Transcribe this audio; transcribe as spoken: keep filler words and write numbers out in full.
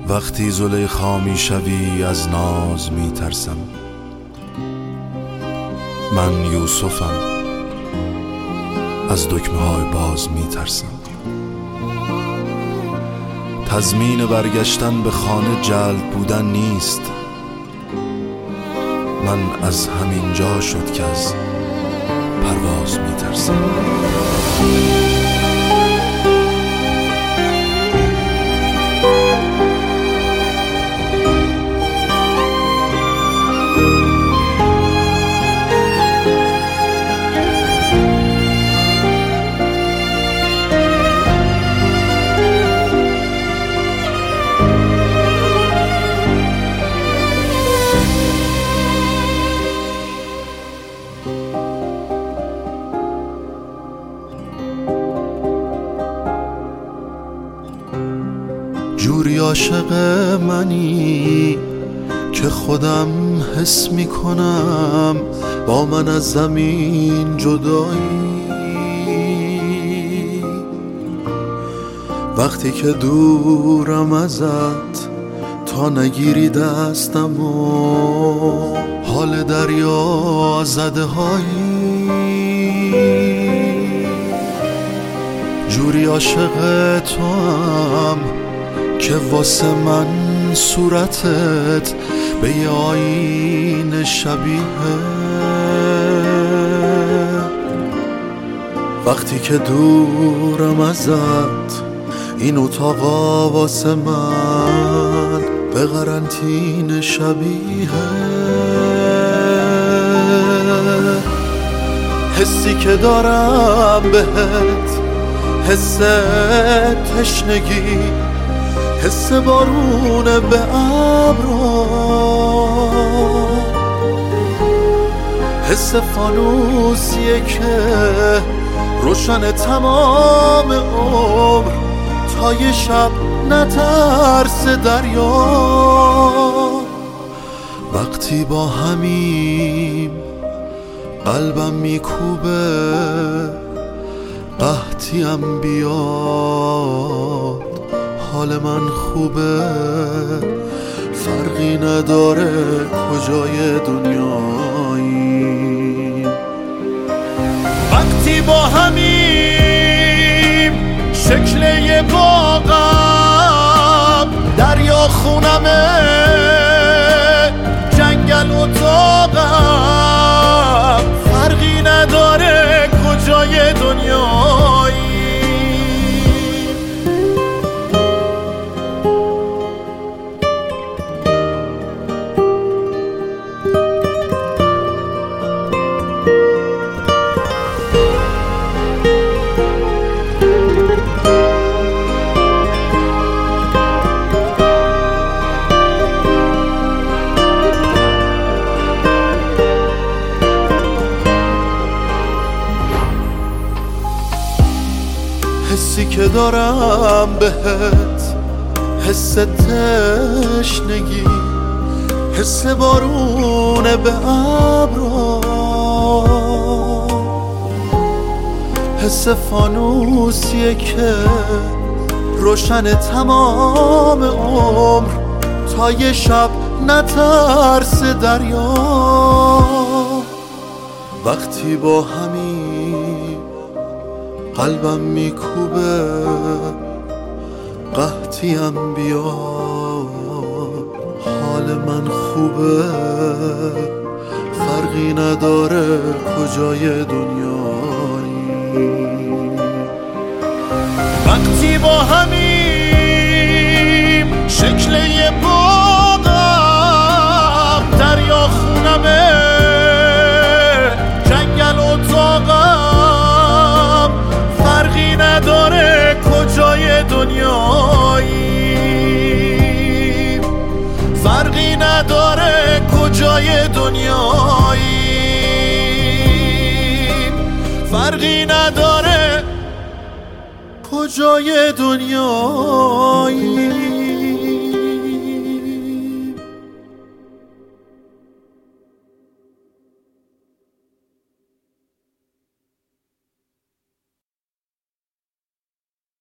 وقتی زلیخا می شوی از ناز می ترسم. من یوسفم، از دکمه های باز می ترسم. تضمین برگشتن به خانه جلد بودن نیست. من از همین جا شد که از پرواز می ترسم. جوری عاشق منی که خودم حس می کنم با من از زمین جدایی. وقتی که دورم ازت تا نگیری دستم و حال دریا زده هایی. جوری عاشق تو هم که واسه من صورتت به یه آینه شبیه. وقتی که دورم ازت این اتاقا واسه من به قرنطینه شبیه. حسی که دارم بهت حس تشنگی، حس بارون به ابرا، حس فانوسیه که روشن تمام عمر تا یه شب نترس دریا. وقتی با همیم قلبم میکوبه قحطیم بیاد، حال من خوبه فرقی نداره کجای دنیایی. وقتی با همیم شکل یه باغم، دریا خونمه جنگل اتاقم، فرقی نداره کجای دنیایی. حسی که دارم بهت حس تشنگی، حس بارون به ابرا، حس فانوسیه که روشن تمام عمر تا یه شب نترس دریا. وقتی با همین قلبم میکوبه قحطیم بیاد، حال من خوبه فرقی نداره کجای دنیایی. وقتی با همیم شکل یه باغم، دریا خونمه جنگل اتاقم، فرقی نداره کجای دنیایی، فرقی نداره کجای دنیایی، فرقی نداره کجای دنیایی.